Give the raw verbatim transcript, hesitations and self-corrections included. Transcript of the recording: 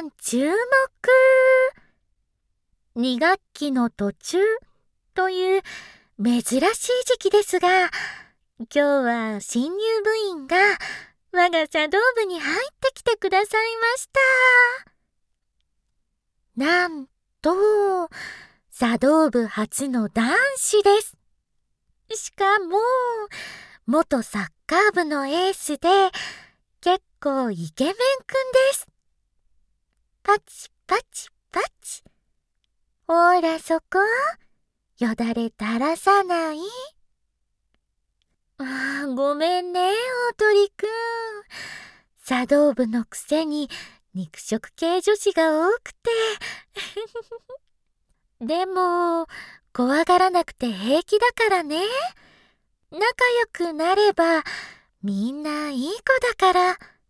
ん注目。に学期の途中という珍しい時期ですが、今日は新入部員が我が茶道部に入ってきてくださいました。なんと、茶道部初の男子です。しかも、元サッカー部のエースで、結構イケメンくんです。パチパチパチ。ほらそこ、よだれ垂らさない？あー、ごめんね、大鳥くん。茶道部のくせに肉食系女子が多くて。でも、怖がらなくて平気だからね。仲良くなれば、みんないい子だから。